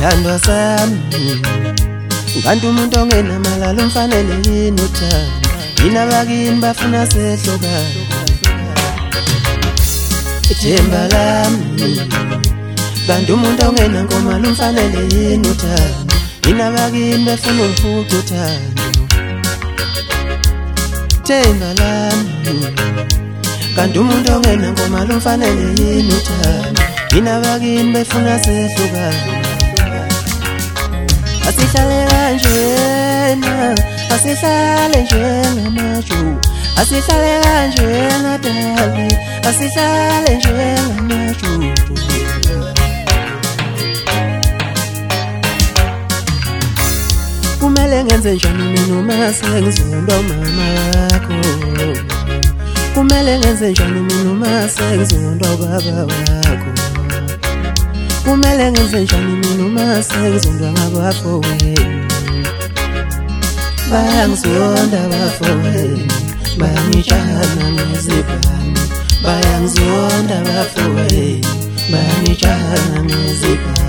Thandwa sami kanti umuntu ongenamalalo umfanele yini uthando yina bakini bafuna sehlokana ithemba lami kanti umuntu ongenankoma umfanele yini uthando yina bakini bafuna umfuqa uthando ithemba lami kanti umuntu ongenankoma umfanele yini uthando yina bakini bafuna sehlokana asihlale kanjena asihlale njengamaju asihlale kanjena dali asihlale njengamaju kumele ngenze njani mina uma sengizondwa umama wakho kumele ngenze njani mina uma sengizondwa ubaba wakho kumele ngenze njani mina uma sengizondwa ngabafowenu bayangizonda abafowenu bayangitshana ngezibhamu bayangizonda abafowenu bayangitshana ngezibhamu